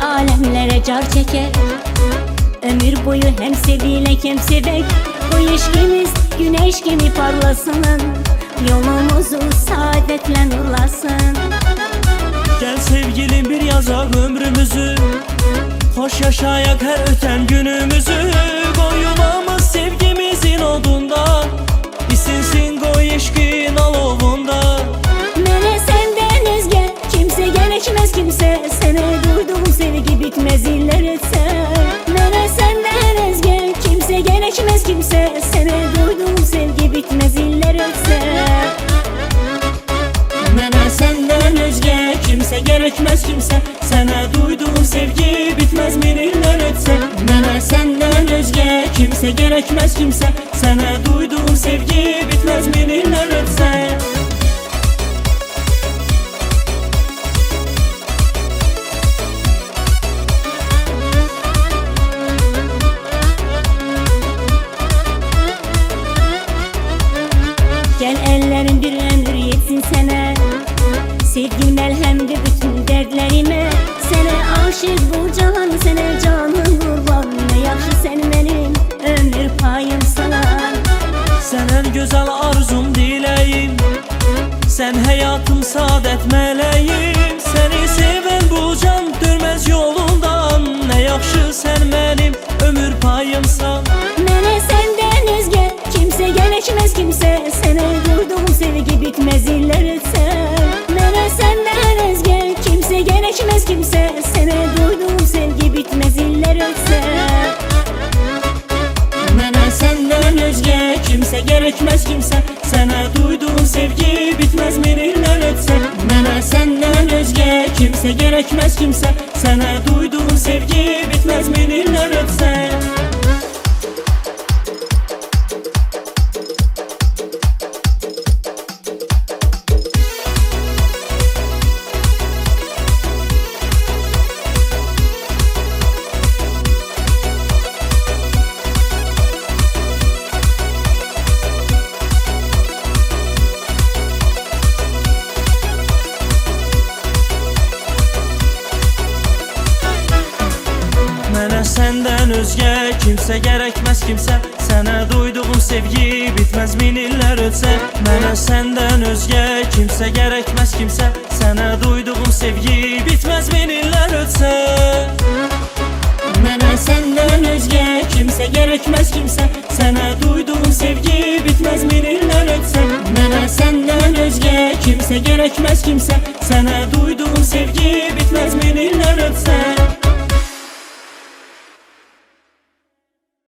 alemlere car çeker. Ömür boyu hem sevilek hem sevek, bu ilişkimiz güneş gibi parlasın, yolumuzu saadetle nurlasın. Gel sevgilim bir yazak ömrümüzü, hoş yaşayak her öten günümüzü. Koy yuvamız sevgimizin odunda, isinsin koy eşkin alovunda. Mene senden özge kimse gerekmez kimse, sene duyduğum sevgi bitmez iller etse. Mene senden özge kimse gerekmez kimse, sene duyduğum sevgi bitmez iller etse. Mene senden özge kimse gerekmez kimse, sana duyduğum sevgi bitmez miniller etse. Mene senden özge kimse gerekmez kimse, sana duyduğum sevgi bitmez miniller etse. Gel ellerin bir ömür yetsin sana, sevgim elhemdi bütün dertlerime. Sene aşık bu cahan, sene canım kurban, ne yaxşı sen benim ömür payımsan. Sen en güzel arzum dileyim, sen hayatım saadet meleğim. Seni seven bu can dönmez yolundan, ne yaxşı sen benim ömür payımsan. Mene senden özge kimse gerekmez kimse, sene duyduğum sevgi bitmez iller etse. Mene senden özge kimse gerekmez kimse, sene duyduğum sevgi bitmez iller etse. Mene senden özge kimse gerekmez kimse, sana duyduğum sevgi bitmez miniller etse. Mene senden özge kimse gerekmez kimse, sana duyduğum sevgi bitmez miniller etse. Mənə səndən özgə kimsə gerekmez kimsə, sənə duyduğum sevgi bitmez miniller ötsə. Mənə səndən özgə kimsə gerekmez kimsə, sənə duyduğum sevgi bitmez miniller ötsə. Mənə səndən özgə kimsə gerekmez kimsə, sənə duyduğum sevgi bitmez miniller ötsə. Mənə səndən özgə kimsə gerekmez kimsə, sənə duyduğum sevgi bitmez miniller ötsə.